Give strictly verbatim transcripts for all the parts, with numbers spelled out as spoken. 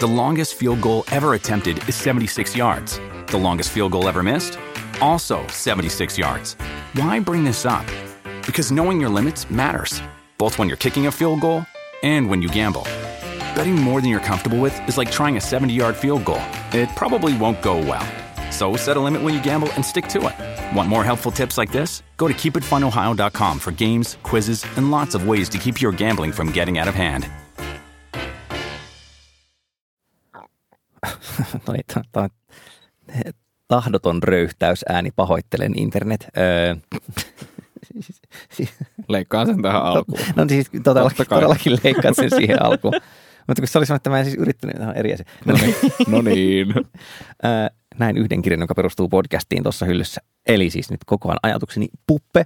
The longest field goal ever attempted is seventy-six yards. The longest field goal ever missed? Also seventy-six yards. Why bring this up? Because knowing your limits matters, both when you're kicking a field goal and when you gamble. Betting more than you're comfortable with is like trying a seventy-yard field goal. It probably won't go well. So set a limit when you gamble and stick to it. Want more helpful tips like this? Go to keep it fun ohio dot com for games, quizzes, and lots of ways to keep your gambling from getting out of hand. Toi, to, to, tahdoton röyhtäysääni, pahoittelen internet. Öö. Leikkaan sen tähän alkuun. No siis todellakin, todellakin leikkaat sen siihen alkuun. Mutta kun se oli sanonut, että mä en siis yrittänyt, tämä on eri asia. No niin. No niin. Näin yhden kirjan, joka perustuu podcastiin tuossa hyllyssä. Eli siis nyt koko ajan ajatukseni Puppe.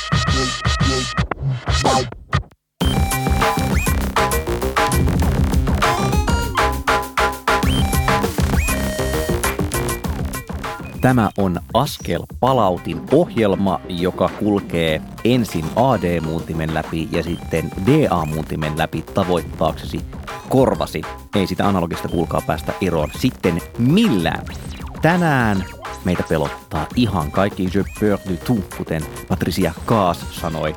Tämä on Askel palautin ohjelma, joka kulkee ensin A D-muuntimen läpi ja sitten D A-muuntimen läpi tavoittaaksesi korvasi. Ei sitä analogista kuulkaa päästä eroon sitten millään. Tänään meitä pelottaa ihan kaikki je peur du tout, kuten Patricia Kaas sanoi.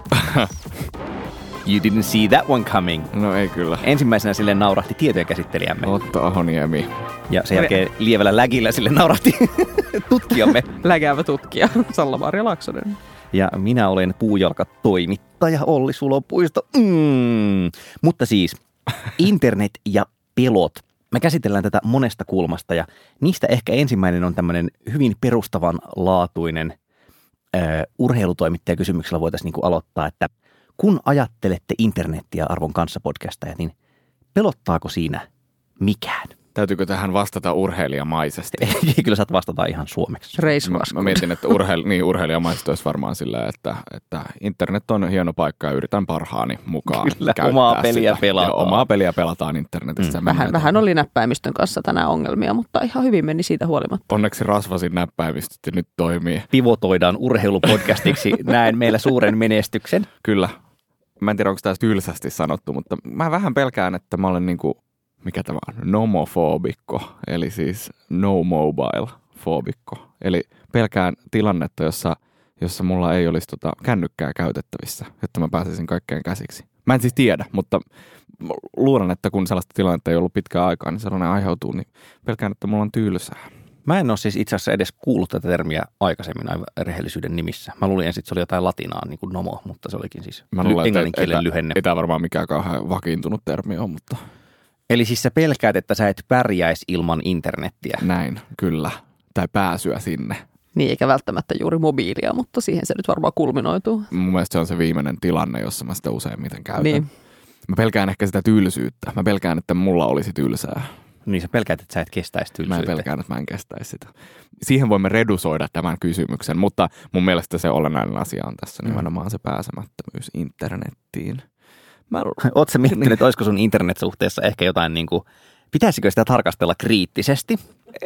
You didn't see that one coming. No ei kyllä. Ensimmäisenä sille naurahti tietojenkäsittelijämme. Otto Ahoniemi. Ja sen jälkeen lievällä lägillä sille naurahti tutkijamme. Lägäävä tutkija, Salla-Maria Laaksonen. Ja minä olen puujalkatoimittaja Olli Sulopuisto. Mm. Mutta siis internet ja pelot. Me käsitellään tätä monesta kulmasta ja niistä ehkä ensimmäinen on tämmöinen hyvin perustavanlaatuinen äh, urheilutoimittajakysymyksellä voitaisiin niin kuin aloittaa, että kun ajattelette internettiä arvon kanssa podcastajat, niin pelottaako siinä mikään? Täytyykö tähän vastata urheilijamaisesti? Ei, kyllä saat vastata ihan suomeksi. Mä, mä mietin, että urheil, niin, urheilijamaisesti olisi varmaan sillä, että, että internet on hieno paikka ja yritän parhaani mukaan kyllä, käyttää omaa peliä sitä. pelataan. Ja omaa peliä pelataan internetissä. Mm. Vähän, vähän oli näppäimistön kanssa tänään ongelmia, mutta ihan hyvin meni siitä huolimatta. Onneksi rasvasin näppäimistöt ja nyt toimii. Pivotoidaan urheilupodcastiksi. Näen meillä suuren menestyksen. Kyllä. Mä en tiedä, onko tämä tylsästi sanottu, mutta mä vähän pelkään, että mä olen niinku, mikä tämä on, nomofobikko, eli siis no mobile-fobikko. Eli pelkään tilannetta, jossa, jossa mulla ei olisi tota kännykkää käytettävissä, jotta mä pääsisin kaikkeen käsiksi. Mä en siis tiedä, mutta luulen, että kun sellaista tilannetta ei ollut pitkään aikaa, niin sellainen aiheutuu, niin pelkään, että mulla on tylsää. Mä en ole siis itse asiassa edes kuullut tätä termiä aikaisemmin aivan rehellisyyden nimissä. Mä luulin ensin, että se oli jotain latinaa, niin kuin nomo, mutta se olikin siis englanninkielen lyhenne. Ei tämä varmaan mikään kauhean vakiintunut termi on, mutta... Eli siis sä pelkäät, että sä et pärjäisi ilman internettiä. Näin, kyllä. Tai pääsyä sinne. Niin, eikä välttämättä juuri mobiilia, mutta siihen se nyt varmaan kulminoituu. Mun mielestä se on se viimeinen tilanne, jossa mä sitä useimmiten käytän. Niin. Mä pelkään ehkä sitä tylsyyttä. Mä pelkään, että mulla olisi tylsää. Niin sä pelkäät, että sä et kestäisi tylsyyttä. Mä pelkään, että mä en kestäisi sitä. Siihen voimme redusoida tämän kysymyksen, mutta mun mielestä se olennainen asia on tässä nimenomaan se pääsemättömyys internettiin. Mä... Oot sä miettinyt, että olisiko sun internetsuhteessa ehkä jotain niin kuin, pitäisikö sitä tarkastella kriittisesti?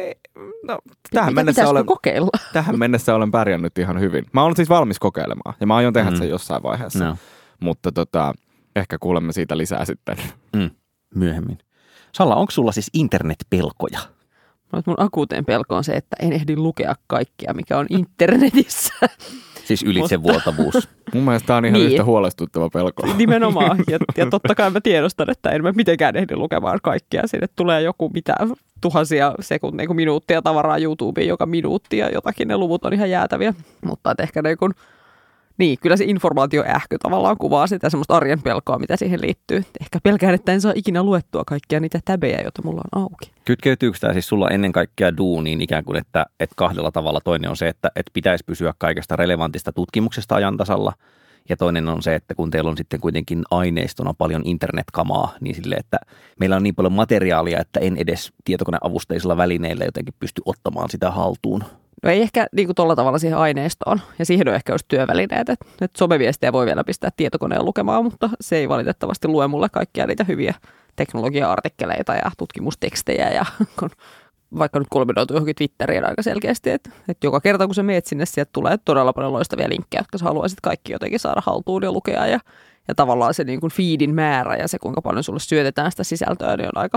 No, tähän, Mitä mennessä olen, kokeilla? tähän mennessä olen pärjännyt ihan hyvin. Mä olen siis valmis kokeilemaan ja mä aion tehdä mm. sen jossain vaiheessa. No. Mutta tota, ehkä kuulemme siitä lisää sitten. Mm. Myöhemmin. Salla, onko sulla siis internetpelkoja? Mun akuuteen pelko on se, että en ehdi lukea kaikkea, mikä on internetissä. Siis ylitsevuotavuus. Mun mielestä tämä on ihan niin. Yhtä huolestuttava pelko. Nimenomaan. Ja, ja totta kai mä tiedostan, että en mä mitenkään ehdi lukemaan kaikkea. Sinne tulee joku mitä tuhansia sekuntia, niin kuin minuuttia tavaraa YouTubeen joka minuutti ja jotakin. Ne luvut on ihan jäätäviä. Mutta ehkä ne kun... Niin, kyllä se informaatioähky tavallaan kuvaa sitä semmoista arjen pelkoa, mitä siihen liittyy. Ehkä pelkään, että en saa ikinä luettua kaikkia niitä täbejä, joita mulla on auki. Kytkeytyykö tämä siis sulla ennen kaikkea duuniin ikään kuin, että, että kahdella tavalla toinen on se, että, että pitäisi pysyä kaikesta relevantista tutkimuksesta ajan tasalla. Ja toinen on se, että kun teillä on sitten kuitenkin aineistona paljon internetkamaa, niin sille, että meillä on niin paljon materiaalia, että en edes tietokoneavusteisilla välineillä jotenkin pysty ottamaan sitä haltuun. No ei ehkä niin kuin tuolla tavalla siihen aineistoon, ja siihen on ehkä just työvälineet, että, että someviestejä voi vielä pistää tietokoneen lukemaan, mutta se ei valitettavasti lue mulle kaikkia niitä hyviä teknologia-artikkeleita ja tutkimustekstejä, ja kun vaikka nyt kulminoitu johonkin Twitteriin aika selkeästi, että, että joka kerta kun sä meet sinne, sieltä tulee todella paljon loistavia linkkejä, jotka sä haluaisit kaikki jotenkin saada haltuun ja lukea, ja, ja tavallaan se niin kuin feedin määrä ja se, kuinka paljon sulle syötetään sitä sisältöä, niin on aika,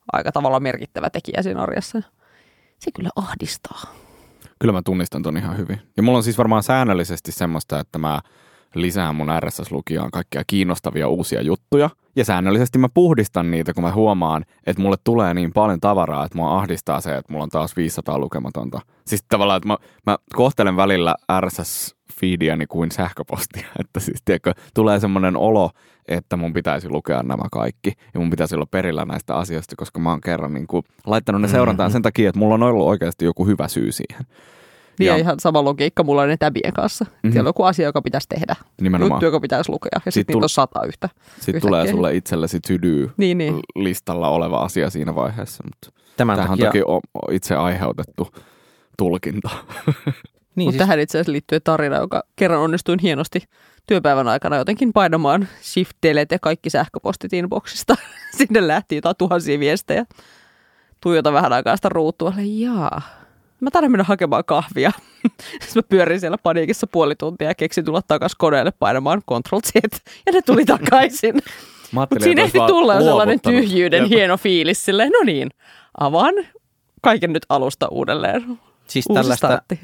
aika tavalla merkittävä tekijä siinä arjessa. Se kyllä ahdistaa. Kyllä mä tunnistan ton ihan hyvin. Ja mulla on siis varmaan säännöllisesti semmoista, että mä lisään mun R S S-lukijaan kaikkia kiinnostavia uusia juttuja. Ja säännöllisesti mä puhdistan niitä, kun mä huomaan, että mulle tulee niin paljon tavaraa, että mua ahdistaa se, että mulla on taas viisisataa lukematonta. Siis tavallaan, että mä, mä kohtelen välillä R S S-feediäni kuin sähköpostia. Että siis tiedätkö, tulee semmoinen olo, että mun pitäisi lukea nämä kaikki. Ja mun pitäisi olla perillä näistä asioista, koska mä oon kerran niin kuin laittanut ne seurantaan mm-hmm. sen takia, että mulla on ollut oikeasti joku hyvä syy siihen. Niin ja ihan sama logiikka mulla on ne tabien kanssa. Mm-hmm. Siellä on joku asia, joka pitäisi tehdä. Nimenomaan. Juttu, joka pitäisi lukea. Ja sitten sit niitä on sata yhtä. Sitten tulee sulle itsellesi to-do-listalla niin, niin. oleva asia siinä vaiheessa. Mutta Tämän tämähän takia... on toki itse aiheutettu tulkinta. Niin, Mutta siis... tähän itse asiassa liittyy tarina, joka kerran onnistuin hienosti työpäivän aikana jotenkin painamaan shift delete kaikki sähköpostit inboxista. Sinne lähti jotain tuhansia viestejä. Tuijota vähän aikaa sitä ruutua. Jaa. Mä tarvitsen mennä hakemaan kahvia. Sitten mä pyörin siellä paniikissa puoli tuntia ja keksin tulla takaisin koneelle painamaan control Z. Ja ne tuli takaisin. Mutta siinä ehti tulla sellainen tyhjyyden Jep. hieno fiilis. Silleen, no niin, avaan kaiken nyt alusta uudelleen. Siis Uusi tällaista startti.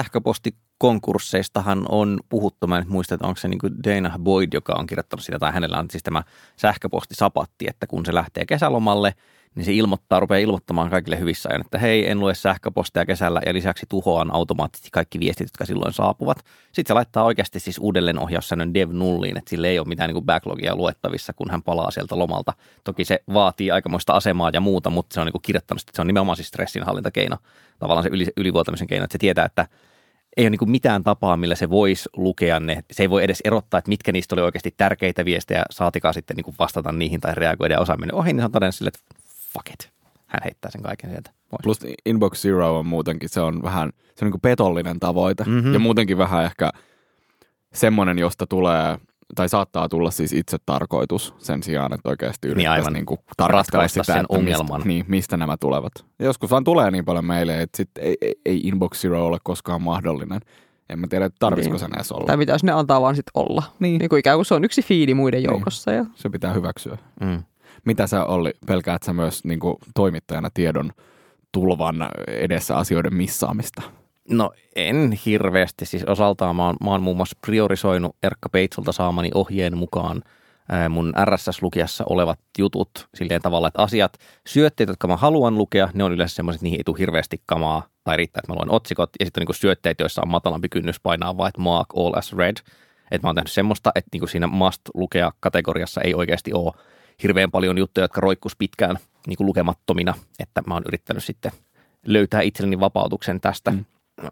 Sähköpostikonkursseistahan on puhuttu. Mä en muista, että onko se niin kuin Dana Boyd, joka on kirjoittanut sitä, tai hänellä on siis tämä sähköpostisapatti, että kun se lähtee kesälomalle, niin se ilmoittaa, rupeaa ilmoittamaan kaikille hyvissä ajoin, että hei, en lue sähköpostia kesällä ja lisäksi tuhoan automaattisesti kaikki viestit, jotka silloin saapuvat. Sitten se laittaa oikeasti siis uudelleen ohjaussäännön dev nulliin, että sillä ei ole mitään niin kuin backlogia luettavissa, kun hän palaa sieltä lomalta. Toki se vaatii aikamoista asemaa ja muuta, mutta se on niin kuin kirjoittanut, että se on nimenomaan siis stressinhallintakeino, tavallaan se yli, ylivuotamisen keino, että se tietää, että ei ole niin kuin mitään tapaa, millä se voisi lukea ne. Se ei voi edes erottaa, että mitkä niistä oli oikeasti tärkeitä viestejä, saatikaan sitten niin kuin vastata niihin tai reagoida ja osaa mennä ohi, niin se on todennut sille, että fuck it. Hän heittää sen kaiken sieltä pois. Plus Inbox Zero on muutenkin, se on vähän, se on niin kuin petollinen tavoite. Mm-hmm. Ja muutenkin vähän ehkä semmoinen, josta tulee, tai saattaa tulla siis itse tarkoitus sen sijaan, että oikeasti yrittäisi niin niin tarkastella sitä, sen että ongelman. Mistä, niin, mistä nämä tulevat. Ja joskus vaan tulee niin paljon meille, että sit ei, ei, ei Inbox Zero ole koskaan mahdollinen. En mä tiedä, että tarvitsiko sen edes olla. Tai pitäisi ne antaa vaan sitten olla. Niin. Niin kuin ikään kuin se on yksi fiidi muiden joukossa. Niin. Ja... Se pitää hyväksyä. Mm. Mitä sä, Olli, pelkäät sä myös niin kuin toimittajana tiedon tulvan edessä asioiden missaamista? No en hirveästi. Siis osaltaan mä oon, mä oon muun muassa priorisoinut Erkka Peitsolta saamani ohjeen mukaan ää, mun R S S-lukijassa olevat jutut silleen tavalla, että asiat, syötteet, jotka mä haluan lukea, ne on yleensä semmoiset, että niihin ei tule hirveästi kamaa tai riittää, että mä luen otsikot. Ja sitten on niin syötteet, joissa on matalampi kynnys painaa vaan, että mark all as read. Että mä oon tehnyt semmoista, että niin siinä must lukea kategoriassa ei oikeasti ole hirveän paljon juttuja, jotka roikkus pitkään niin kuin lukemattomina, että mä oon yrittänyt sitten löytää itselleni vapautuksen tästä. Mm.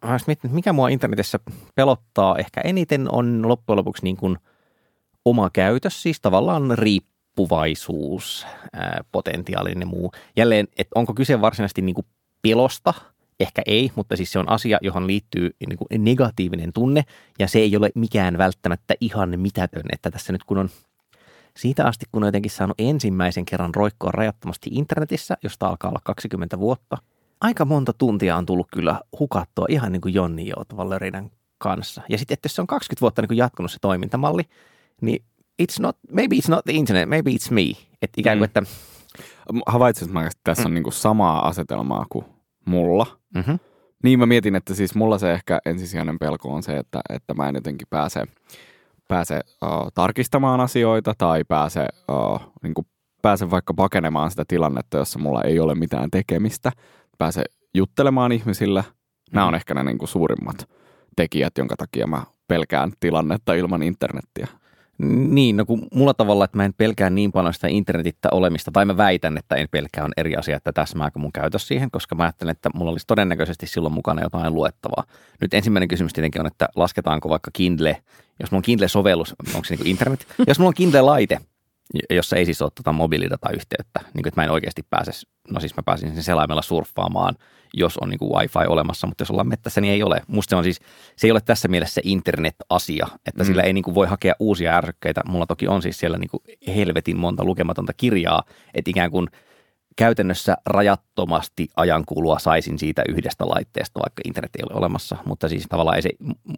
Mikä mua internetissä pelottaa ehkä eniten on loppujen lopuksi niin kuin oma käytös, siis tavallaan riippuvaisuus, ää, potentiaalinen muu. Jälleen, että onko kyse varsinaisesti niin kuin pelosta? Ehkä ei, mutta siis se on asia, johon liittyy niin kuin negatiivinen tunne ja se ei ole mikään välttämättä ihan mitätön, että tässä nyt kun on siitä asti, kun on jotenkin saanut ensimmäisen kerran roikkoa rajattomasti internetissä, josta alkaa olla kaksikymmentä vuotta, aika monta tuntia on tullut kyllä hukattua ihan niin kuin Jonni Joutavan lörinän kanssa. Ja sitten, että jos se on kaksikymmentä vuotta niin kuin jatkunut se toimintamalli, niin it's not, maybe it's not the internet, maybe it's me. Että ikään kuin, että... Havaitsit mä, että tässä mm. on niin kuin samaa asetelmaa kuin mulla. Mm-hmm. Niin mä mietin, että siis mulla se ehkä ensisijainen pelko on se, että, että mä en jotenkin pääse... pääse uh, tarkistamaan asioita tai pääse, uh, niin kuin pääse vaikka pakenemaan sitä tilannetta, jossa mulla ei ole mitään tekemistä. Pääse juttelemaan ihmisille. Nämä on ehkä ne niin kuin suurimmat tekijät, jonka takia mä pelkään tilannetta ilman internettiä. Niin, no kun mulla tavalla, että mä en pelkää niin paljon sitä internetissä olemista, tai mä väitän, että en pelkää, on eri asia, että täsmääkö mun käytös siihen, koska mä ajattelen, että mulla olisi todennäköisesti silloin mukana jotain luettavaa. Nyt ensimmäinen kysymys tietenkin on, että lasketaanko vaikka Kindle, jos mulla on Kindle-sovellus, onko se niin kuin internet? Jos mulla on Kindle-laite, jossa ei siis ole tuota mobiilidatayhteyttä, niin kuin, että mä en oikeasti pääse, no siis mä pääsin sen selaimella surffaamaan, jos on niin kuin wifi olemassa, mutta jos ollaan mettässä, niin ei ole. Musta se on siis, se ei ole tässä mielessä se internet-asia, että mm. sillä ei niin kuin voi hakea uusia ärsykkeitä. Mulla toki on siis siellä niin kuin helvetin monta lukematonta kirjaa, että ikään kuin käytännössä rajattomasti ajankulua saisin siitä yhdestä laitteesta, vaikka internet ei ole olemassa. Mutta siis tavallaan ei se,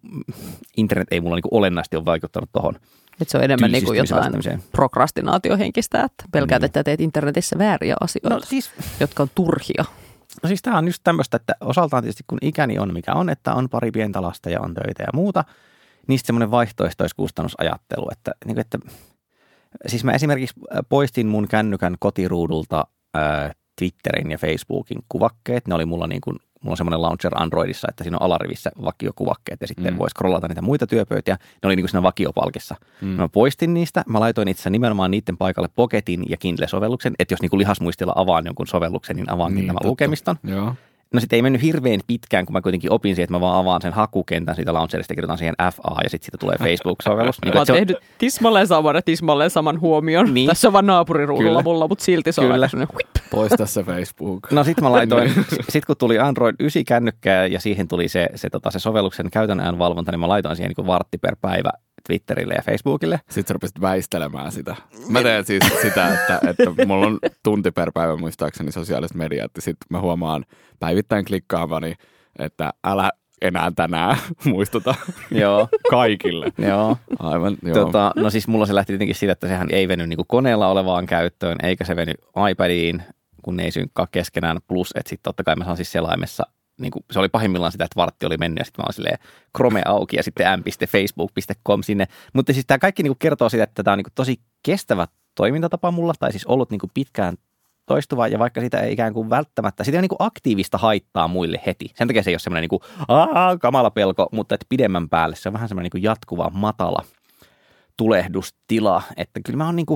internet ei mulla niin kuin olennaisesti ole vaikuttanut tuohon. Että se on enemmän niin kuin jotain prokrastinaatiohenkistä, että pelkäät, niin. että teet internetissä vääriä asioita, no, siis, jotka on turhia. No siis tämä on just tämmöistä, että osaltaan tietysti kun ikäni on mikä on, että on pari pientä lasta ja on töitä ja muuta, niin sitten semmoinen vaihtoehtoiskustannusajattelu, että, niin kuin, että siis mä esimerkiksi poistin mun kännykän kotiruudulta ää, Twitterin ja Facebookin kuvakkeet. Ne oli mulla niin kuin, mulla on semmoinen launcher Androidissa, että siinä on alarivissä vakiokuvakkeet ja sitten mm. voi scrollata niitä muita työpöytiä. Ne oli niin kuin siinä vakiopalkissa. Mm. Mä poistin niistä. Mä laitoin itse nimenomaan niiden paikalle Pocketin ja Kindle-sovelluksen, että jos niin kuin lihasmuistilla avaan jonkun sovelluksen, niin avaankin niin, nämä totta. Lukemiston. Joo. No sitten ei mennyt hirveän pitkään, kun mä kuitenkin opin siihen, että mä vaan avaan sen hakukentän siitä launcherista ja kirjoitan siihen F A ja sitten siitä tulee Facebook-sovellus. Niin, mä oon tehnyt on... tismalleen saman ja tismalleen saman huomion. Niin. Tässä on vaan naapuriruudulla mulla, mutta silti se on aika sellainen huip. Poista se Facebook. No sitten mä laitoin, sitten kun tuli Android yhdeksän kännykkää ja siihen tuli se, se, tota, se sovelluksen käytön ajan valvonta, niin mä laitoin siihen niin kuin vartti per päivä Twitterille ja Facebookille. Sitten sä rupesit väistelemään sitä. Mä teen siis sitä, että, että mulla on tunti per päivä muistaakseni sosiaaliset mediat. Sitten mä huomaan päivittäin klikkaavani, että älä enää tänään muistuta joo. kaikille. Joo. Aivan, joo. Tota, no siis mulla se lähti tietenkin siitä, että sehän ei veny niinku koneella olevaan käyttöön, eikä se veny iPadiin, kun ne ei synkkaa keskenään. Plus, että sitten totta kai mä saan siis selaimessa, niin kuin, se oli pahimmillaan sitä, että vartti oli mennyt ja sitten mä olin silleen Chrome auki ja sitten m piste facebook piste com sinne. Mutta siis tämä kaikki niinku kertoo siitä, että tämä on niinku tosi kestävä toimintatapa mulla, tai siis ollut niinku pitkään toistuva, ja vaikka sitä ei ikään kuin välttämättä, sitä on niinku aktiivista haittaa muille heti. Sen takia se ei ole semmoinen niinku, aah, kamala pelko, mutta että pidemmän päälle se on vähän semmoinen niinku jatkuva, matala tulehdustila, että kyllä mä oon niinku,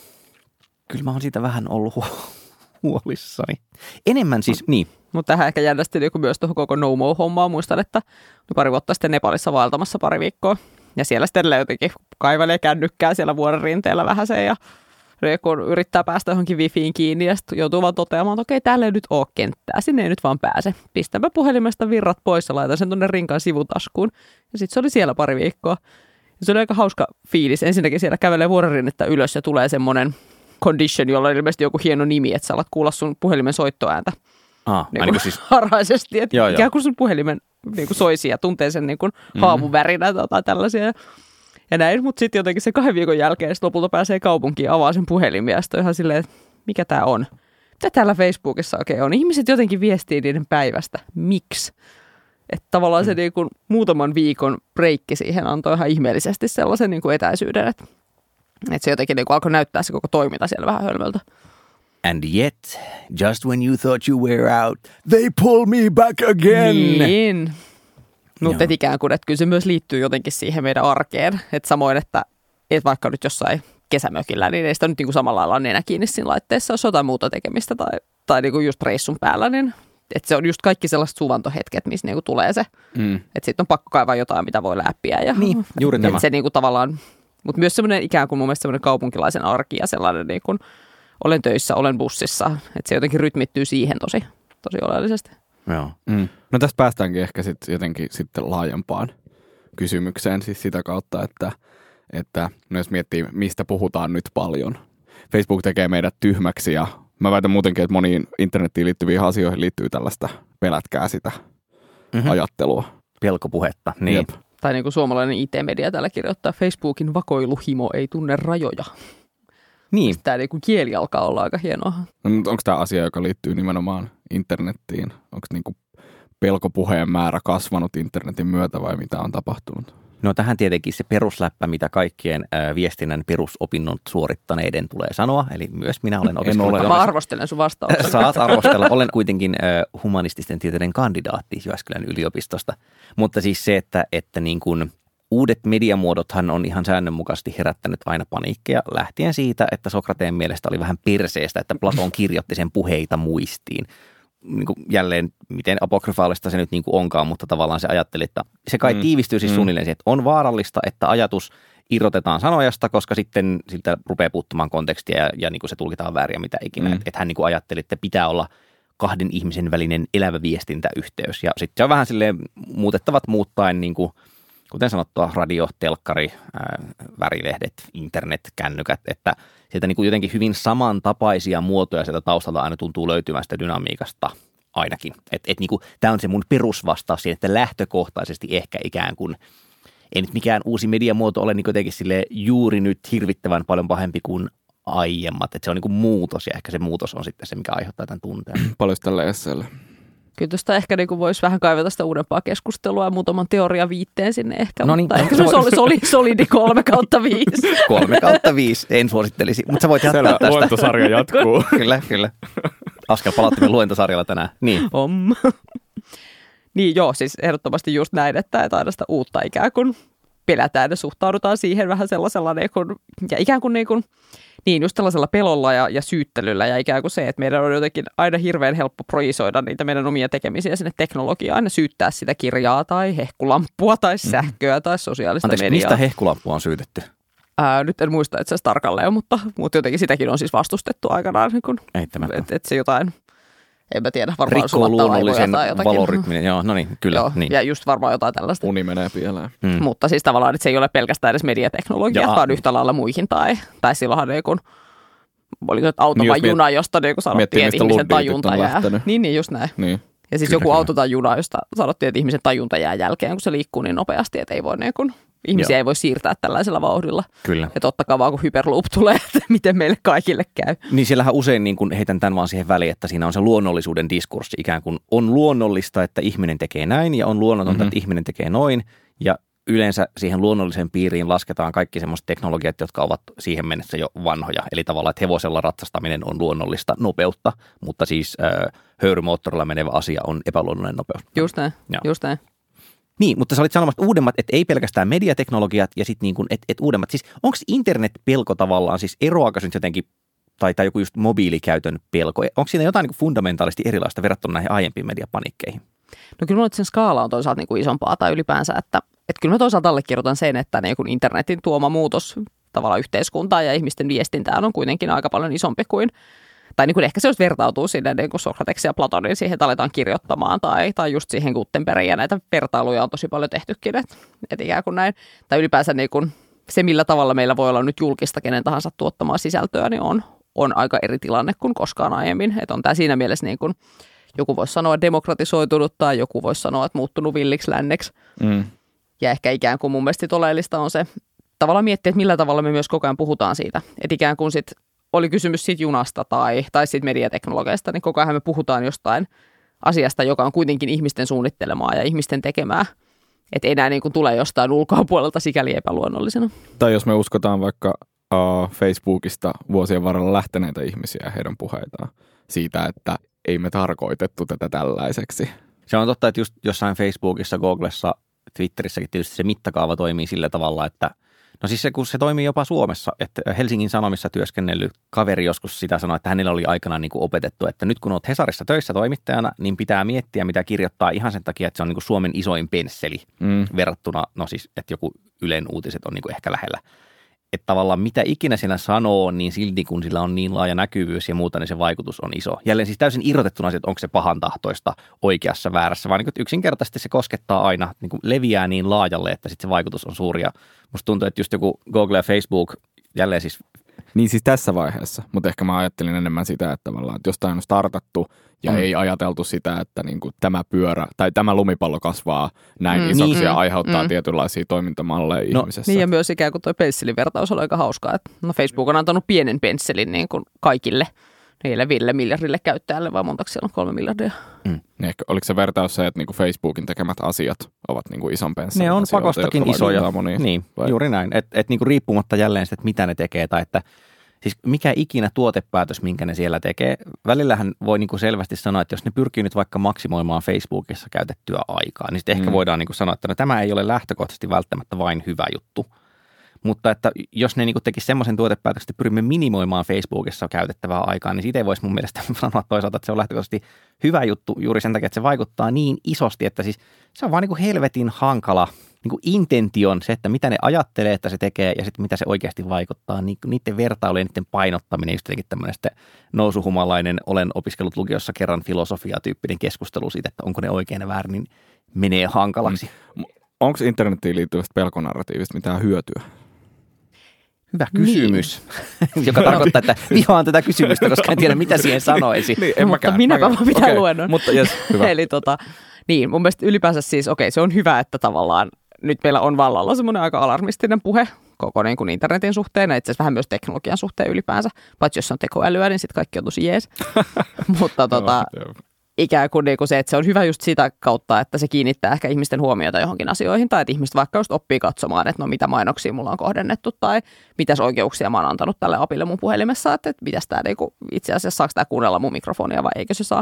kyllä mä oon siitä vähän ollut huolissani. Enemmän siis, no, niin. Mutta tähän ehkä jännästi niin myös tuohon koko no-mo-hommaan. Muistan, että pari vuotta sitten Nepalissa vaeltamassa pari viikkoa. Ja siellä sitten jotenkin kaivelee kännykkää siellä vuoren rinteellä vähän se. Ja kun yrittää päästä johonkin wifiin kiinni ja sitten joutuu vaan toteamaan, että okei, täällä ei nyt ole kenttää. Sinne ei nyt vaan pääse. Pistäpä puhelimesta virrat pois ja laitan sen tuonne rinkaan sivutaskuun. Ja sitten se oli siellä pari viikkoa. Ja se oli aika hauska fiilis. Ensinnäkin siellä kävelee vuoren rinnettä ylös ja tulee semmoinen condition, jolla on ilmeisesti joku hieno nimi, että sä alat kuulla sun puhelimen soittoääntä. Ah, niin kuin siis harhaisesti, että joo, ikään kuin sun puhelimen niin kuin soisi ja tuntee sen niin kuin mm-hmm. haamuvärinä tai tällaisia. Ja näin, mutta sitten jotenkin se kahden viikon jälkeen lopulta pääsee kaupunkiin, avaa sen puhelimen ja sitten on ihan silleen, että mikä tää on? Mitä täällä Facebookissa oikein on? Ihmiset jotenkin viestii niiden päivästä. Miksi? Että tavallaan mm. se niin kuin muutaman viikon breikki siihen antoi ihan ihmeellisesti sellaisen niin kuin etäisyyden, että, että se jotenkin niin kuin alkoi näyttää se koko toiminta siellä vähän hölmöltä. And yet, just when you thought you were out, they pull me back again. Niin. Mutta no. ikään kuin, että kyllä se myös liittyy jotenkin siihen meidän arkeen. Että samoin, että et vaikka nyt jossain kesämökillä, niin ei sitä nyt niin kuin samalla lailla nenä kiinni siinä laitteessa, jos jotain muuta tekemistä tai, tai niin kuin just reissun päällä, niin että se on just kaikki sellaiset suvantohetket, missä niin kuin tulee se. Mm. Että sitten on pakko kaivaa jotain, mitä voi läppiä. Ja, niin, juuri tämä. Se niin kuin tavallaan, mutta myös semmoinen ikään kuin mun mielestä semmoinen kaupunkilaisen arki ja sellainen niin kuin olen töissä, olen bussissa. Että se jotenkin rytmittyy siihen tosi, tosi oleellisesti. Joo. Mm. No tästä päästäänkin ehkä sit jotenkin sitten laajempaan kysymykseen siis sitä kautta, että, että no jos miettii, mistä puhutaan nyt paljon. Facebook tekee meidät tyhmäksi ja mä väitän muutenkin, että moniin internettiin liittyviin asioihin liittyy tällaista pelätkää sitä mm-hmm. ajattelua. Pelkopuhetta, niin. Jep. Tai niin kuin suomalainen I T-media täällä kirjoittaa, Facebookin vakoiluhimo ei tunne rajoja. Niin. Tämä niin kuin kieli alkaa olla aika hienoa. No, onko tämä asia, joka liittyy nimenomaan internettiin? Onko niin kuin pelkopuheen määrä kasvanut internetin myötä vai mitä on tapahtunut? No tähän tietenkin se perusläppä, mitä kaikkien äh, viestinnän perusopinnot suorittaneiden tulee sanoa. Eli myös minä olen opiskellut. Mä arvostelen sun vastauksen. Saat arvostella. Olen kuitenkin äh, humanististen tieteiden kandidaatti Jyväskylän yliopistosta. Mutta siis se, että, että niin kuin uudet mediamuodothan on ihan säännönmukaisesti herättänyt aina paniikkeja lähtien siitä, että Sokrateen mielestä oli vähän perseestä, että Platon kirjoitti sen puheita muistiin. Niin kuin jälleen, miten apokryfaalista se nyt niin kuin onkaan, mutta tavallaan se ajatteli, että se kai mm. tiivistyy siis mm. suunnilleen siihen, että on vaarallista, että ajatus irrotetaan sanojasta, koska sitten siltä rupeaa puuttumaan kontekstia ja, ja niin kuin se tulkitaan väärin ja mitä ikinä. Mm. Että et hän niin kuin ajatteli, että pitää olla kahden ihmisen välinen elävä viestintäyhteys ja sitten se on vähän silleen muutettavat muuttaen niin kuin kuten sanottua, radio, telkkari, ää, värilehdet, internet, kännykät, että sieltä niin kuin jotenkin hyvin samantapaisia muotoja sieltä taustalta aina tuntuu löytyvän sitä dynamiikasta ainakin. Että et niin kuin, tämä on se mun perusvastaus siihen, että lähtökohtaisesti ehkä ikään kuin ei nyt mikään uusi mediamuoto ole niin jotenkin sille juuri nyt hirvittävän paljon pahempi kuin aiemmat. Että se on niin kuin muutos ja ehkä se muutos on sitten se, mikä aiheuttaa tämän tunteen. Paljon tällä esseellä. Kyllä tuosta ehkä niin voisi vähän kaivata sitä uudempaa keskustelua ja muutaman teoria viitteen sinne ehkä, no niin, mutta ehkä se oli, oli solidi kolme kautta viisi. Kolme kautta viisi, en suosittelisi, mutta sä voit jatkaa Selvä, tästä. luentosarja jatkuu. Kyllä, kyllä. Askel palauttaminen luentosarjalla tänään. Niin. Om. Niin joo, siis ehdottomasti just näin, että, että aina sitä uutta ikään kuin pelätään ja suhtaudutaan siihen vähän sellaisella niin kuin, ja ikään kuin niin kuin, niin just tällaisella pelolla ja, ja syyttelyllä ja ikään kuin se, että meidän on jotenkin aina hirveän helppo projisoida niitä meidän omia tekemisiä sinne teknologiaan, aina syyttää sitä kirjaa tai hehkulamppua tai sähköä tai sosiaalista Anteeksi, mediaa. mistä hehkulampua on syytetty? Ää, nyt en muista itse asiassa tarkalleen, mutta, mutta jotenkin sitäkin on siis vastustettu aikanaan, niin kun, että et se jotain, en mä tiedä, varmaan rikkoo luonnollisen tai jotakin. valorytmin, joo, no niin, kyllä. Joo, niin. ja just varmaan jotain tällaista. Uni menee pieleen. Mm. Mutta siis tavallaan, että se ei ole pelkästään edes mediateknologia, Jaa. vaan yhtä lailla muihin. Tai, tai silloinhan niin kun, oliko nyt auto Niin, vai jos miet- juna, josta niin sanottiin, miettii, että mistä ihmisen Ludditit tajunta on jää. lähtenyt. Niin, niin, just näin. Niin. Ja siis Kyllä, joku kyllä. auto tai juna, josta sanottiin, että ihmisen tajunta jää jälkeen, kun se liikkuu niin nopeasti, että ei voi niin kun, ihmisiä Joo. ei voi siirtää tällaisella vauhdilla. Kyllä. Että ottakaa vaan, kun Hyperloop tulee, että miten meille kaikille käy. Niin siellähän usein niin kuin heitän tämän vaan siihen väliin, että siinä on se luonnollisuuden diskurssi. Ikään kuin on luonnollista, että ihminen tekee näin ja on luonnotonta, mm-hmm. että ihminen tekee noin. Ja yleensä siihen luonnolliseen piiriin lasketaan kaikki semmoiset teknologiat, jotka ovat siihen mennessä jo vanhoja. Eli tavallaan, että hevosella ratsastaminen on luonnollista nopeutta, mutta siis äh, höyrymoottorilla menevä asia on epäluonnollinen nopeus. Just näin, Joo. just näin. Niin, mutta sä olit sanomassa uudemmat, että ei pelkästään mediateknologiat ja sitten niin kuin, että et uudemmat. Siis onko internet pelko tavallaan, siis eroako se nyt jotenkin, tai, tai joku just mobiilikäytön pelko? Onko siinä jotain niin kuin fundamentaalisesti erilaista verrattuna näihin aiempiin mediapanikkeihin? No kyllä minulla sen skaala on toisaalta niin kuin isompaa tai ylipäänsä, että, että kyllä mä toisaalta allekirjoitan sen, että niin kuin internetin tuoma muutos tavallaan yhteiskuntaan ja ihmisten viestintään on kuitenkin aika paljon isompi kuin, tai niin kuin ehkä se jos vertautuu sinne niin kuin Sokrateksia ja Platonin siihen, että aletaan kirjoittamaan tai, tai just siihen Gutenbergiin ja näitä vertailuja on tosi paljon tehtykin, että, että ikään kuin näin. Tai ylipäänsä niin kuin se, millä tavalla meillä voi olla nyt julkista kenen tahansa tuottamaa sisältöä, niin on, on aika eri tilanne kuin koskaan aiemmin. Että on tämä siinä mielessä niin kuin, joku voisi sanoa demokratisoitunut tai joku voisi sanoa, että muuttunut villiksi länneksi. Mm. Ja ehkä ikään kuin mun mielestä oleellista on se tavallaan miettiä, että millä tavalla me myös koko ajan puhutaan siitä. Että ikään kuin sit oli kysymys siitä junasta tai, tai siitä mediateknologiasta, niin koko ajan me puhutaan jostain asiasta, joka on kuitenkin ihmisten suunnittelemaa ja ihmisten tekemää. Että ei enää niin kuin tule jostain ulkopuolelta sikäli epäluonnollisena. Tai jos me uskotaan vaikka uh, Facebookista vuosien varrella lähteneitä ihmisiä ja heidän puheitaan siitä, että ei me tarkoitettu tätä tällaiseksi. Se on totta, että just jossain Facebookissa, Googlessa, Twitterissäkin tietysti se mittakaava toimii sillä tavalla, että no siis se, kun se toimii jopa Suomessa, että Helsingin Sanomissa työskennellyt kaveri joskus sitä sanoi, että hänellä oli aikanaan niin kuin opetettu, että nyt kun olet Hesarissa töissä toimittajana, niin pitää miettiä, mitä kirjoittaa ihan sen takia, että se on niin kuin Suomen isoin pensseli mm. verrattuna, no siis, että joku Ylen uutiset on niin kuin ehkä lähellä. Että tavallaan mitä ikinä siinä sanoo, niin silti kun sillä on niin laaja näkyvyys ja muuta, niin se vaikutus on iso. Jälleen siis täysin irrotettuna siitä, että onko se pahan tahtoista oikeassa väärässä, vaan niin kuin yksinkertaisesti se koskettaa aina, niin kuin leviää niin laajalle, että sitten se vaikutus on suuri. Ja musta tuntuu, että just joku Google ja Facebook, jälleen siis... Niin siis tässä vaiheessa, mutta ehkä mä ajattelin enemmän sitä, että tavallaan, että jostain on startattu ja mm. ei ajateltu sitä, että niin kuin tämä pyörä tai tämä lumipallo kasvaa näin mm. isoksi ja aiheuttaa mm. tietynlaisia toimintamalleja no, ihmisessä. Niin ja myös ikään kuin tuo pensselin-vertaus oli aika hauskaa, että no Facebook on antanut pienen pensselin niin kuin kaikille niille viidelle miljardille käyttäjälle, vai montaksi siellä on kolme miljardia? Mm. Niin ehkä, oliko se vertaus se, että niinku Facebookin tekemät asiat ovat niinku ison pensselin Ne on asioita, pakostakin isoja. Moniin, niin, vai? Juuri näin. Että et niinku riippumatta jälleen sitä, että mitä ne tekee tai että siis mikä ikinä tuotepäätös, minkä ne siellä tekee. Välillähän voi niinku selvästi sanoa, että jos ne pyrkii nyt vaikka maksimoimaan Facebookissa käytettyä aikaa, niin sitten mm. ehkä voidaan niinku sanoa, että no, tämä ei ole lähtökohtaisesti välttämättä vain hyvä juttu. Mutta että jos ne niinku tekisi semmoisen tuotepäätöksen, että pyrimme minimoimaan Facebookissa käytettävää aikaa, niin siitä ei voisi mun mielestä sanoa toisaalta, että se on lähtökohtaisesti hyvä juttu juuri sen takia, että se vaikuttaa niin isosti, että siis se on vaan niinku helvetin hankala niinku intention se, että mitä ne ajattelee, että se tekee ja sitten mitä se oikeasti vaikuttaa. Ni, niiden vertailu ja niiden painottaminen, just jotenkin tämmöinen nousuhumalainen, olen opiskellut lukiossa kerran filosofia-tyyppinen keskustelu siitä, että onko ne oikein ja väärin, niin menee hankalaksi. Mm. onko internettiin liittyvästä pelkonarratiivista mitään hyötyä? Hyvä kysymys, niin. Joka tarkoittaa, että vihaan tätä kysymystä, koska en tiedä, mitä siihen sanoisi. Niin, en mutta minäpä vaan pitää okay. luennon. Mutta yes, hyvä. Eli tota, niin, mun mielestä ylipäänsä siis, okei, okay, se on hyvä, että tavallaan nyt meillä on vallalla semmoinen aika alarmistinen puhe koko niin kuin internetin suhteen, ja itse asiassa vähän myös teknologian suhteen ylipäänsä. Paitsi jos on tekoälyä, niin sitten kaikki on tosi jees. Mutta tota, ikään kuin, niin kuin se, että se on hyvä just sitä kautta, että se kiinnittää ehkä ihmisten huomiota johonkin asioihin, tai että ihmiset vaikka just oppii katsomaan, että no mitä mainoksia mulla on kohdennettu, tai mitäs oikeuksia mä oon antanut tälle apille mun puhelimessa, että, että mitäs tää niin kuin, itse asiassa saako tää kuunnella mun mikrofonia vai eikö se saa,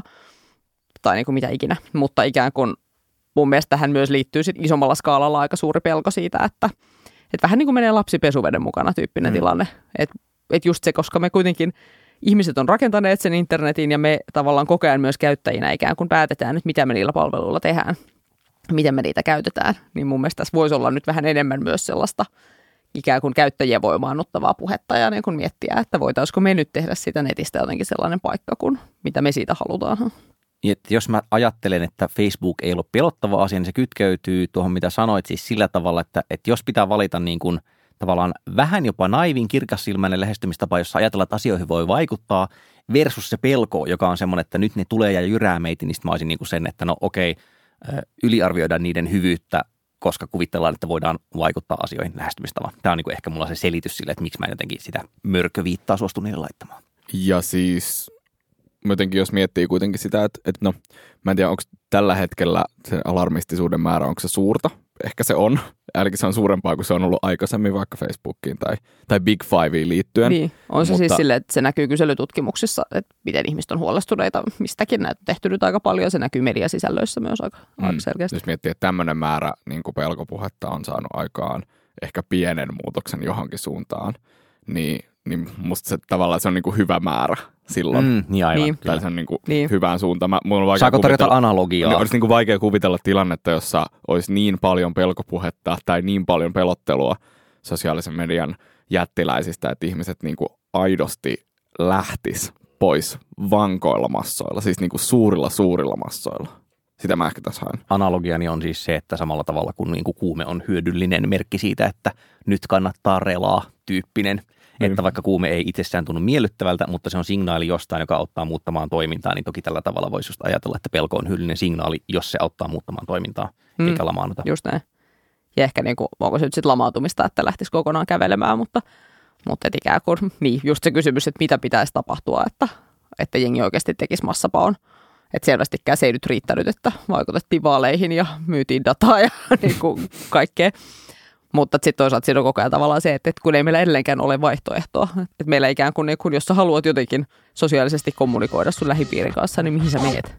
tai niin kuin mitä ikinä. Mutta ikään kuin mun mielestä tähän myös liittyy sit isommalla skaalalla aika suuri pelko siitä, että, että vähän niin kuin menee lapsi pesuveden mukana tyyppinen mm. tilanne, että, että just se, koska me kuitenkin ihmiset on rakentaneet sen internetin ja me tavallaan koko ajan myös käyttäjinä ikään kuin päätetään nyt, mitä me niillä palveluilla tehdään, miten me niitä käytetään. Niin mun mielestä tässä voisi olla nyt vähän enemmän myös sellaista ikään kuin käyttäjien voimaannuttavaa puhetta ja niin kuin miettiä, että voitaisiko me nyt tehdä sitä netistä jotenkin sellainen paikka kuin mitä me siitä halutaan. Että jos mä ajattelen, että Facebook ei ole pelottava asia, niin se kytkeytyy tuohon, mitä sanoit, siis sillä tavalla, että, että jos pitää valita niin kuin tavallaan vähän jopa naivin, kirkassilmäinen lähestymistapa, jossa ajatellaan, että asioihin voi vaikuttaa, versus se pelko, joka on semmoinen, että nyt ne tulee ja jyrää meitä, niin sitten mä olisin niin kuin sen, että no okei, yliarvioidaan niiden hyvyyttä, koska kuvitellaan, että voidaan vaikuttaa asioihin lähestymistavaan. Tämä on niin kuin ehkä mulla se selitys sille, että miksi mä jotenkin sitä mörköviittaa suostun niille laittamaan. Ja siis jotenkin jos miettii kuitenkin sitä, että, että no mä en tiedä, onko tällä hetkellä se alarmistisuuden määrä, onko se suurta? Ehkä se on. Ainakin se on suurempaa kuin se on ollut aikaisemmin vaikka Facebookiin tai, tai Big Fiveen liittyen. Niin, on se Mutta siis silleen, että se näkyy kyselytutkimuksissa, että miten ihmiset on huolestuneita mistäkin. Näitä on tehty nyt aika paljon, se näkyy mediasisällöissä myös aika, mm. aika selkeästi. Jos miettii, että tämmöinen määrä niin kuin pelkopuhetta on saanut aikaan ehkä pienen muutoksen johonkin suuntaan, niin, niin musta se tavallaan se on niin kuin hyvä määrä silloin. Mm, niin aivan. Niin. Tai se on niin kuin niin. hyvään suuntaan. Mä, mulla on vaikea Saako tarjota kuvitella, analogiaa? niin olisi niin kuin vaikea kuvitella tilannetta, jossa olisi niin paljon pelkopuhetta tai niin paljon pelottelua sosiaalisen median jättiläisistä, että ihmiset niin kuin aidosti lähtis pois vankoilla massoilla, siis niin kuin suurilla suurilla massoilla. Sitä mä ehkä tässä haen. Analogiani on siis se, että samalla tavalla kuin, niin kuin kuume on hyödyllinen merkki siitä, että nyt kannattaa relaa tyyppinen. Mm. Että vaikka kuume ei itsessään tunnu miellyttävältä, mutta se on signaali jostain, joka auttaa muuttamaan toimintaa, niin toki tällä tavalla voisi just ajatella, että pelko on hyödyllinen signaali, jos se auttaa muuttamaan toimintaa, mm. eikä lamaannuta. Just näin. Ja ehkä niin kuin, onko se nyt sitten lamautumista, että lähtisi kokonaan kävelemään, mutta, mutta et ikään kuin, niin just se kysymys, että mitä pitäisi tapahtua, että, että jengi oikeasti tekisi massapaon. Että selvästikään se ei nyt riittänyt, että vaikutettiin vaaleihin ja myytiin dataa ja niin kuin kaikkea. Mutta sitten toisaalta siinä on koko ajan tavallaan se, että kun ei meillä edelleenkään ole vaihtoehtoa, että meillä ikään kuin, kun jos sä haluat jotenkin sosiaalisesti kommunikoida sun lähipiirin kanssa, niin mihin sä meet?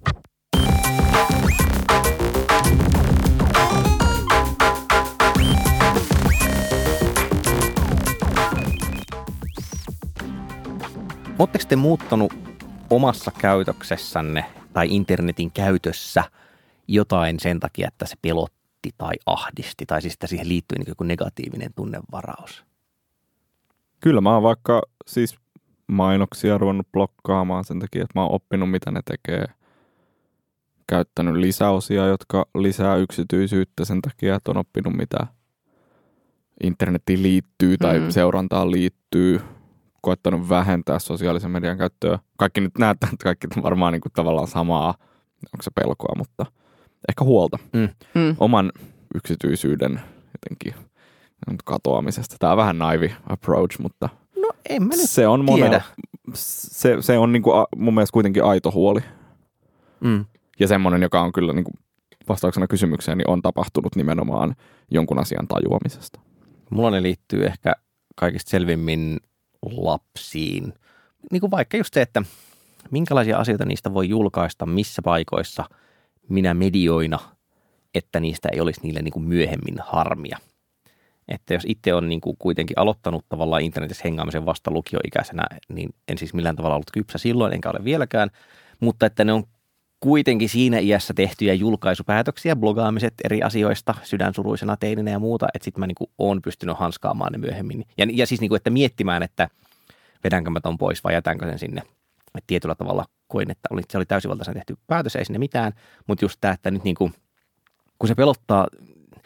Oletteko te muuttanut omassa käytöksessänne tai internetin käytössä jotain sen takia, että se pelotti tai ahdisti, tai siis että siihen liittyy niin joku negatiivinen tunnevaraus? Kyllä mä oon vaikka siis mainoksia ruvennut blokkaamaan sen takia, että mä oon oppinut, mitä ne tekee. Käyttänyt lisäosia, jotka lisää yksityisyyttä sen takia, että on oppinut, mitä internetiin liittyy tai mm. seurantaan liittyy. Koettanut vähentää sosiaalisen median käyttöä. Kaikki nyt näyttää, että kaikki varmaan niin kuin tavallaan samaa, onko se pelkoa, mutta ehkä huolta. Mm. Mm. Oman yksityisyyden jotenkin katoamisesta. Tämä on vähän naivi approach, mutta no, en mä nyt se on monella, se, se on niin kuin mun mielestä kuitenkin aito huoli. Mm. Ja semmoinen, joka on kyllä niin kuin vastauksena kysymykseen, niin on tapahtunut nimenomaan jonkun asian tajuamisesta. Mulla ne liittyy ehkä kaikista selvimmin lapsiin. Niin kuin vaikka just se, että minkälaisia asioita niistä voi julkaista, missä paikoissa, minä medioina, että niistä ei olisi niille niin kuin myöhemmin harmia. Että jos itse on niin kuin kuitenkin aloittanut tavallaan internetissä hengaamisen vasta lukioikäisenä, niin en siis millään tavalla ollut kypsä silloin, enkä ole vieläkään, mutta että ne on kuitenkin siinä iässä tehtyjä julkaisupäätöksiä, blogaamiset eri asioista sydänsuruisena teininä ja muuta, että sitten mä niin kuin oon pystynyt hanskaamaan ne myöhemmin. Ja, ja siis niin kuin, että miettimään, että vedänkö mä ton pois vai jätänkö sen sinne. Että tietyllä tavalla koin, että oli, se oli täysivaltaisen tehty päätös, ei sinne mitään, mutta just tämä, että nyt niin kuin, kun se pelottaa,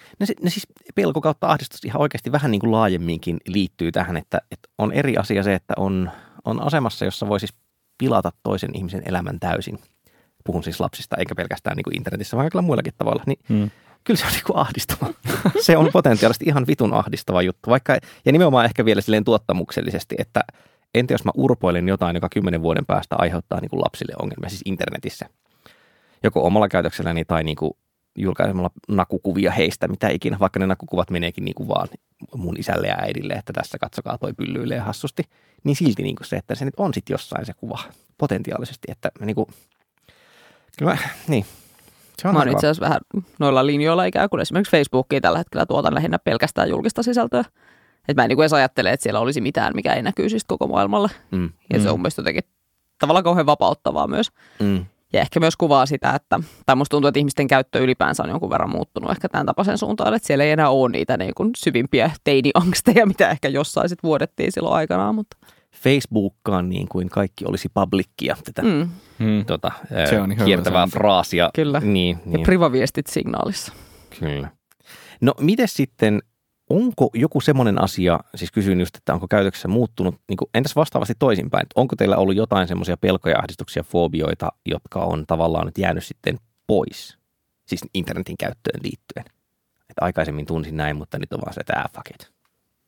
No, se, no siis pelko kautta ahdistus ihan oikeasti vähän niin kuin laajemminkin liittyy tähän, että, että on eri asia se, että on, on asemassa, jossa voi siis pilata toisen ihmisen elämän täysin. Puhun siis lapsista, eikä pelkästään niin kuin internetissä, vaan kaikilla muillakin tavalla. Niin hmm. Kyllä se on niin kuin ahdistava. Se on potentiaalisesti ihan vitun ahdistava juttu. Vaikka, ja nimenomaan ehkä vielä silleen tuottamuksellisesti, että entä jos mä urpoilen jotain, joka kymmenen vuoden päästä aiheuttaa niin kuin lapsille ongelmia, siis internetissä. Joko omalla käytökselläni tai niin kuin julkaisemalla nakukuvia heistä, mitä ikinä, vaikka ne nakukuvat meneekin niin kuin vaan mun isälle ja äidille, että tässä katsokaa toi pyllyilee hassusti, niin silti niin kuin se, että se nyt on sitten jossain se kuva potentiaalisesti, että niin kuin, kyllä mä, niin. Se on mä oon itse asiassa vähän noilla linjoilla ikään kuin esimerkiksi Facebookiin tällä hetkellä tuotan lähinnä pelkästään julkista sisältöä. Että mä en niin edes ajattele, että siellä olisi mitään, mikä ei näkyy siis koko maailmalle. Mm. Ja se on mielestäni jotenkin tavallaan kauhean vapauttavaa myös. Mm. Ja ehkä myös kuvaa sitä, että, tai musta tuntuu, että ihmisten käyttö ylipäänsä on jonkun verran muuttunut ehkä tämän tapaisen suuntaan, että siellä ei enää ole niitä niin kuin syvimpiä teini-angsteja, mitä ehkä jossain sitten vuodettiin silloin aikanaan. Mutta Facebookkaan niin kuin kaikki olisi publicia, tätä mm. tota, se on kiertävää fraasia. Kyllä, niin, ja niin. privaviestit signaalissa. Kyllä. No miten sitten, onko joku semmoinen asia, siis kysyin just, että onko käytöksessä muuttunut, niin kuin, entäs vastaavasti toisinpäin, että onko teillä ollut jotain semmoisia pelkoja, ahdistuksia, foobioita, jotka on tavallaan nyt jäänyt sitten pois, siis internetin käyttöön liittyen? Että aikaisemmin tunsin näin, mutta nyt on vaan se, että ah, fuck it.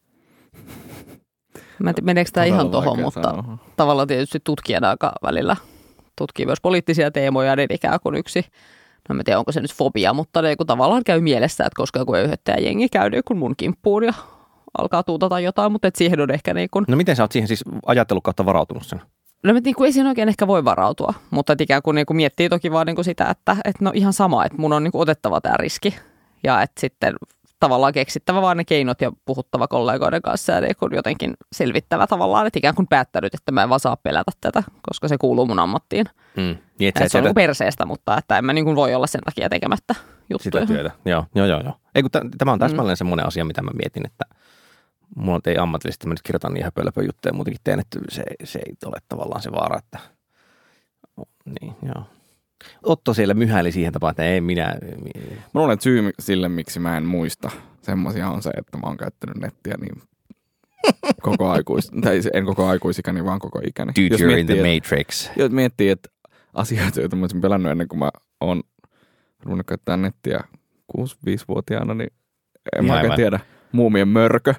Mä en tiedä, meneekö tämä ihan tohon, mutta sanoa. Tavallaan tietysti tutkijana aika välillä tutkii myös poliittisia teemoja, niin ikään kuin yksi, no en tiedä onko se nyt fobia, mutta ne, kun tavallaan käy mielessä, että koska joku jengi käy niin kuin mun kimppuun ja alkaa tuutata jotain, mutta et siihen on ehkä niin kuin... No miten sä oot siihen siis ajatellut kautta varautunut sen? No niin kuin ei siihen oikein ehkä voi varautua, mutta et ikään kuin, niin kuin miettii toki vaan niin kuin sitä, että, että no ihan sama, että mun on niin kuin otettava tämä riski ja että sitten tavallaan keksittävä vaan ne keinot ja puhuttava kollegoiden kanssa ja niin jotenkin selvittävä tavallaan, että ikään kuin päättänyt, että mä en vaan saa pelätä tätä, koska se kuuluu mun ammattiin. Mm. Niin, se on niin perseestä, mutta että en mä niin kuin voi olla sen takia tekemättä juttuja. Sitä työtä, joo, joo, joo. joo. Ei, kun t- tämä on täsmälleen mm. semmoinen asia, mitä mä mietin, että mulla ei ammatillisesti, mä nyt kirjoitan niin höpö juttuja muutenkin teen, että se, se ei ole tavallaan se vaara, että niin, joo. Otto siellä myhäili siihen tapaan, että ei minä... Mä luulen, että syy sille, miksi mä en muista semmoisia on se, että mä oon käyttänyt nettiä niin koko aikuis... tai en koko aikuisikäni, vaan koko ikäni. Dude, you're in the Matrix. Jos miettii, että asioita, joita mä olisin pelännyt ennen kuin mä oon ruvennut käyttää nettiä kuusi-viisivuotiaana, niin en mä oikein tiedä. Muumien mörkö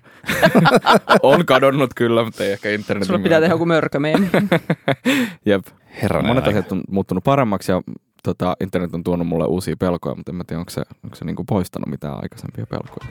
on kadonnut kyllä, mutta ei ehkä internetin. Sulla pitää tehdä joku mörkömeemi. Jep. Herranen monet aika. asiat on muuttunut paremmaksi ja tota, internet on tuonut mulle uusia pelkoja, mutta en mä tiedä, onko se, onko se niinku poistanut mitään aikaisempia pelkoja.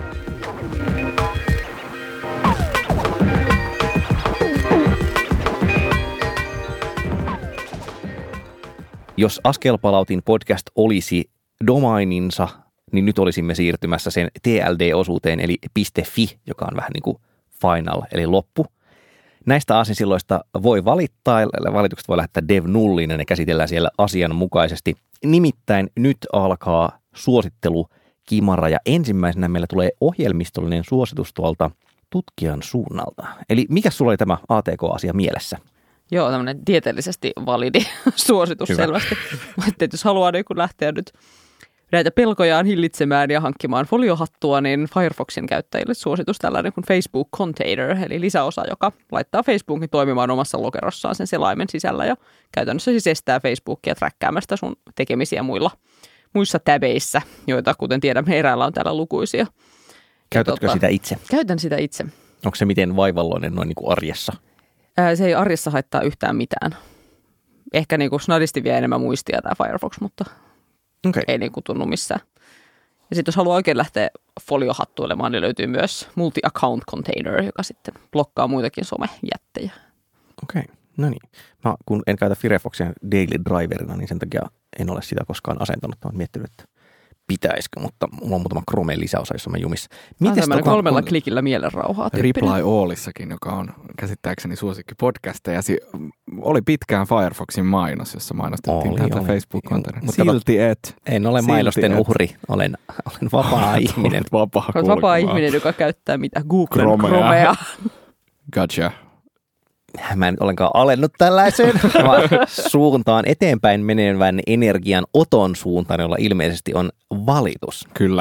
Jos Askelpalautin podcast olisi domaininsa, niin nyt olisimme siirtymässä sen T L D-osuuteen, eli .fi, joka on vähän niin kuin final, eli loppu. Näistä aasinsilloista voi valittaa, valitukset voi lähettää dev nulliin ja ne käsitellään siellä asianmukaisesti. Nimittäin nyt alkaa suosittelu kimara ja ensimmäisenä meillä tulee ohjelmistollinen suositus tuolta tutkijan suunnalta. Eli mikä sulla oli tämä A T K-asia mielessä? Joo, tämmöinen tieteellisesti validi suositus Hyvä. Selvästi. Mutta jos haluaa niin kun lähteä nyt näitä pelkojaan hillitsemään ja hankkimaan foliohattua, niin Firefoxin käyttäjille suositus tällainen kuin Facebook Container, eli lisäosa, joka laittaa Facebookin toimimaan omassa lokerossaan sen selaimen sisällä ja käytännössä siis estää Facebookia träkkäämästä sun tekemisiä muilla, muissa täbeissä, joita kuten tiedämme eräällä on täällä lukuisia. Käytätkö tota, sitä itse? Käytän sitä itse. Onko se miten vaivalloinen noin niin kuin arjessa? Ää, se ei arjessa haittaa yhtään mitään. Ehkä niin kuin snadisti vie enemmän muistia tämä Firefox, mutta... Okay. Ei niin kuin tunnu missään. Ja sitten jos haluaa oikein lähteä foliohattuilemaan, niin löytyy myös multi-account container, joka sitten blokkaa muitakin somejättejä. Okei, okay. No niin. Mä kun en käytä Firefoxia daily driverina, niin sen takia en ole sitä koskaan asentanut. Mä oon miettinyt, että pitäisikö, mutta mulla on muutama Chromeen lisäosa, jossa mä jumissa. Miten tota, kolmella on klikillä mielenrauhaa tyyppinen? Reply Allissakin, joka on käsittääkseni suosikki podcasteja. Oli pitkään Firefoxin mainos, jossa mainostettiin tätä Facebook-kontoria. Silti et. En ole Silti mainosten et. uhri. Olen, olen vapaa ihminen. Vapaa, Olet vapaa ihminen, joka käyttää mitä? Google Chromea. Chromea. Gotcha. Mä en ollenkaan alennut tällaiseen, vaan suuntaan eteenpäin menevän energian oton suuntaan, jolla ilmeisesti on valitus. Kyllä.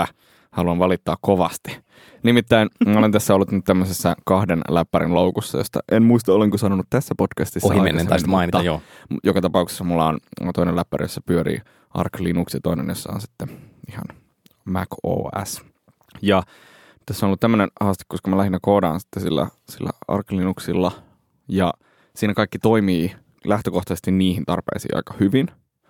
haluan valittaa kovasti. Nimittäin mä olen tässä ollut nyt tämmöisessä kahden läppärin loukussa, josta en muista, olenko sanonut tässä podcastissa. Ohimennen taisi mainita, joo. Joka tapauksessa mulla on toinen läppäri, jossa pyörii Arch Linux ja toinen, jossa on sitten ihan Mac O S. Ja tässä on ollut tämmöinen haaste, koska mä lähinnä koodaan sitten sillä, sillä Arch Linuxilla ja siinä kaikki toimii lähtökohtaisesti niihin tarpeisiin aika hyvin.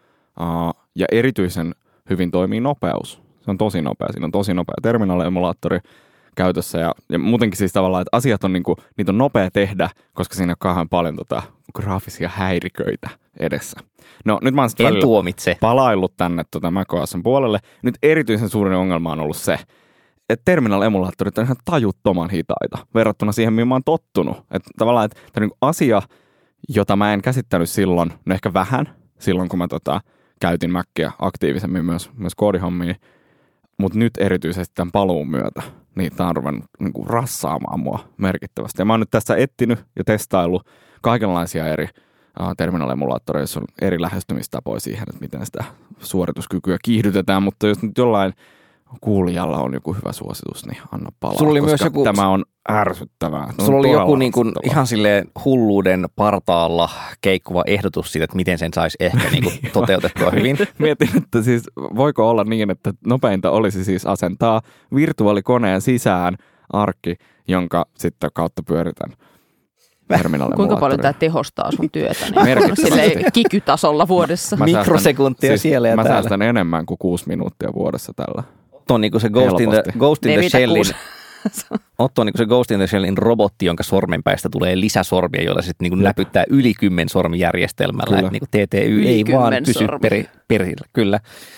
Uh, ja erityisen hyvin toimii nopeus. Se on tosi nopea. Siinä on tosi nopea terminaali-emulaattori käytössä ja, ja muutenkin siis tavallaan, että asiat on niinku, niitä on nopea tehdä, koska siinä on kauhean paljon tota, graafisia häiriköitä edessä. No nyt mä oon sitten tuomitse. palaillut tänne tota macOSn puolelle. Nyt erityisen suurin ongelma on ollut se, että terminaal-emulaattorit on ihan tajuttoman hitaita verrattuna siihen, mihin mä oon tottunut. Että tavallaan, että tämä on niinku asia, jota mä en käsittänyt silloin, no ehkä vähän, silloin kun mä tota, käytin Macia aktiivisemmin myös, myös koodihommiin, mutta nyt erityisesti tämän paluun myötä, niin tämä on ruvennut niin kuin rassaamaan mua merkittävästi. Ja mä oon nyt tässä etsinyt ja testaillut kaikenlaisia eri uh, terminaal-emulaattoreja, joissa on eri lähestymistapoja siihen, että miten sitä suorituskykyä kiihdytetään, mutta jos nyt jollain kuulijalla on joku hyvä suositus, niin anna palaa, sulla oli koska myös joku, tämä on ärsyttävää. Sulla oli joku niin kuin ihan silleen hulluuden partaalla keikkuva ehdotus siitä, että miten sen saisi ehkä niin kuin toteutettua hyvin. Mietin, että siis voiko olla niin, että nopeinta olisi siis asentaa virtuaalikoneen sisään arkki, jonka sitten kautta pyöritän terminaali. Kuinka paljon tämä tehostaa sun työtä? Niin silleen kikytasolla vuodessa. Mä mikrosekuntia siis siellä ja mä täällä. Mä säästän enemmän kuin kuusi minuuttia vuodessa tällä. Otto on niin kuin se Ghost in the, Ghost in the Shellin. Otto on niin kuin se Ghost in the Shellin robotti, jonka sormenpäistä tulee lisäsormia, joilla sitten niin kuin näpyttää yli kymmen sormijärjestelmällä. Että niin kuin T T Y yli ei vaan pysy peri, perillä. Kyllä.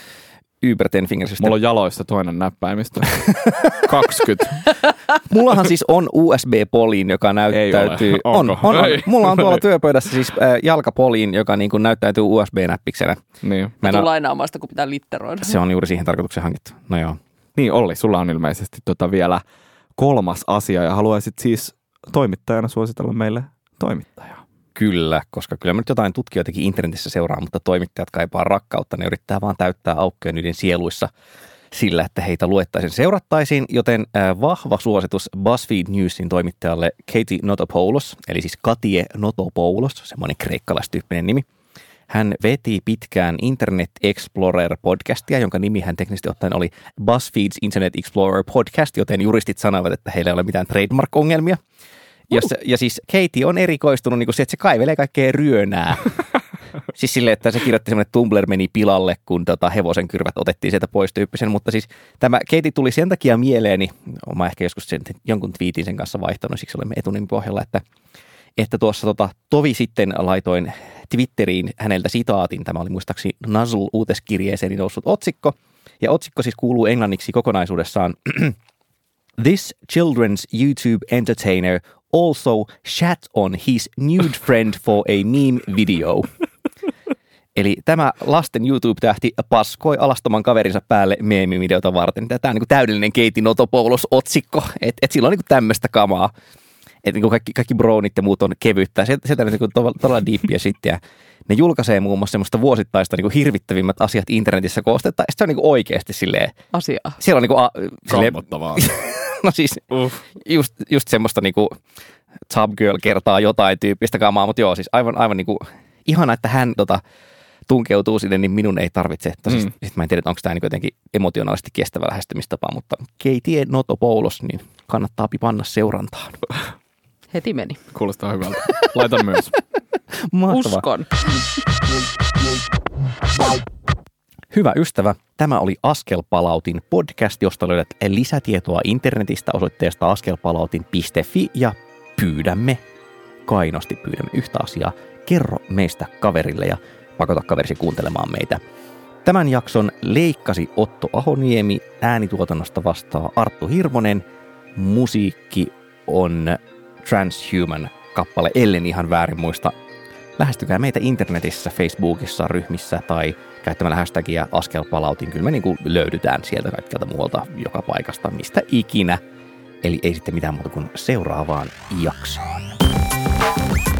Uber ten fingers. Mulla on jaloissa toinen näppäimistö. kaksikymmentä. Mullahan siis on U S B-poliin, joka näyttäytyy... On, on, on. Mulla on tuolla työpöydässä siis äh, jalkapoliin, joka niin kuin näyttäytyy U S B-näppiksenä. Niin. Mä tuun lainaamaan sitä, kun pitää litteroida. Se on juuri siihen tarkoitukseen hankittu. No joo. Niin Olli, sulla on ilmeisesti tota vielä kolmas asia ja haluaisit siis toimittajana suositella meille toimittajaa. Kyllä, koska kyllä mä nyt jotain tutkijoitakin internetissä seuraa, mutta toimittajat kaipaa rakkautta. Ne yrittää vaan täyttää aukkoja niiden sieluissa sillä, että heitä luettaisiin seurattaisiin, joten äh, vahva suositus BuzzFeed Newsin toimittajalle Katie Notopoulos, eli siis Katie Notopoulos, semmoinen kreikkalaistyyppinen nimi. Hän veti pitkään Internet Explorer-podcastia, jonka nimi hän teknisesti ottaen oli BuzzFeed's Internet Explorer Podcast, joten juristit sanoivat, että heillä ei ole mitään trademark-ongelmia. Uh. Ja, ja siis Katie on erikoistunut niin kuin se, että se kaivelee kaikkea ryönää. Siis silleen, että se kirjoitti semmoinen, että Tumblr meni pilalle, kun tota hevosen kyrvät otettiin sieltä pois tyyppisen. Mutta siis tämä Katie tuli sen takia mieleeni, mä ehkä joskus sen, jonkun twiitin sen kanssa vaihtanut, siksi olemme etunimi pohjalla, että, että tuossa tota, tovi sitten laitoin Twitteriin häneltä sitaatin. Tämä oli muistaakseni Nuzzle-uutiskirjeeseeni noussut otsikko. Ja otsikko siis kuuluu englanniksi kokonaisuudessaan This children's YouTube entertainer also shat on his nude friend for a meme video. Eli tämä lasten YouTube-tähti paskoi alastoman kaverinsa päälle meemivideota varten. Tämä on niin kuin täydellinen Katie Notopoulos-otsikko, että et sillä on niin tämmöistä kamaa. Että niin kaikki, kaikki brownit ja muut on kevyttä. Sieltä on niin todella, todella diippiä sitten. Ja ne julkaisee muun muassa semmoista vuosittaista niin hirvittävimmät asiat internetissä koostetta. Ja se on niin oikeasti silleen... Asiaa. Siellä on niin kuin... Kammottavaa. No siis uh. just, just semmoista niin kuin Top Girl kertaa jotain tyyppistä kamaa. Mutta joo, siis aivan, aivan niin kuin... Ihana, että hän tota, tunkeutuu sinne, niin minun ei tarvitse. Mm. Siis, sit mä en tiedä, onko tämä niin jotenkin emotionaalisesti kestävä lähestymistapa. Mutta Katie Notopoulos, niin kannattaa panna seurantaan. Heti meni. Kuulostaa hyvältä. Laitan myös. Mahtavaa. Uskon. Hyvä ystävä, tämä oli Askelpalautin podcast, josta löydät lisätietoa internetistä osoitteesta askelpalautin piste fi ja pyydämme, kainosti pyydämme yhtä asiaa, kerro meistä kaverille ja pakota kaverisi kuuntelemaan meitä. Tämän jakson leikkasi Otto Ahoniemi, äänituotannosta vastaa Arttu Hirvonen, musiikki on Transhuman kappale, ellen ihan väärin muista. Lähestykää meitä internetissä, Facebookissa, ryhmissä tai käyttämällä hashtagia askelpalautin. Kyllä me niin kuin löydytään sieltä kaikkialta muualta joka paikasta, mistä ikinä. Eli ei sitten mitään muuta kuin seuraavaan jaksoon.